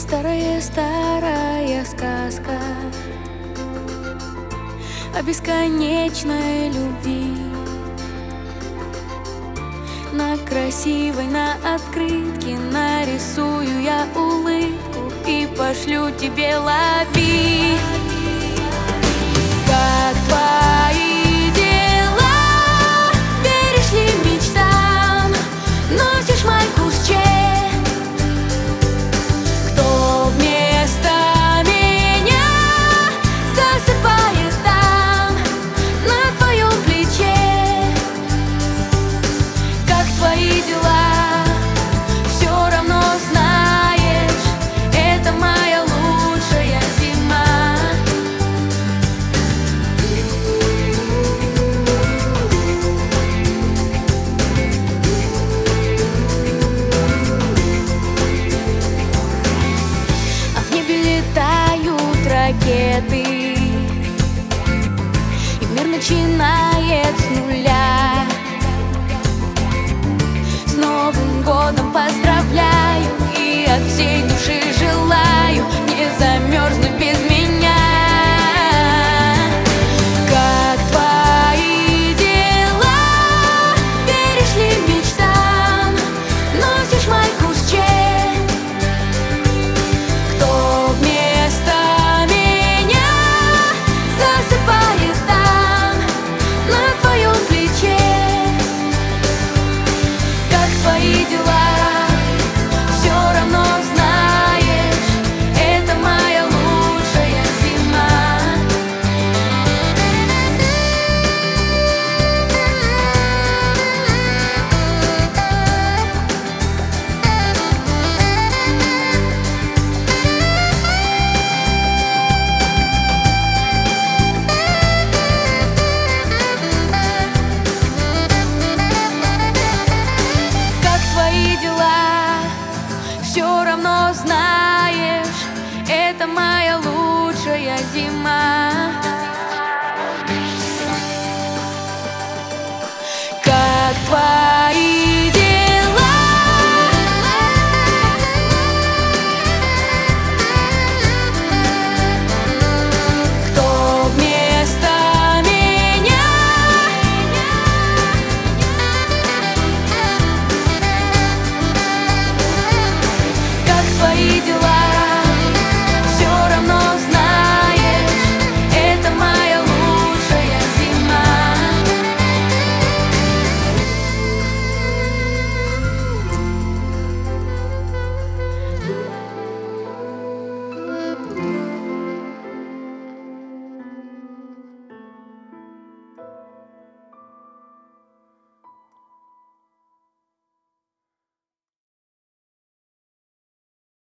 Старая сказка о бесконечной любви. На красивой, на открытке нарисую я улыбку и пошлю тебе, лови. Как твои дела? Веришь ли мечтам? Носишь майку с Че? Кто вместо меня засыпает там, на твоем плече? Как твои дела? Все равно знаешь, это моя лучшая зима. А в небе летают ракеты, и мир начинает с нуля. С Новым годом поздравляю!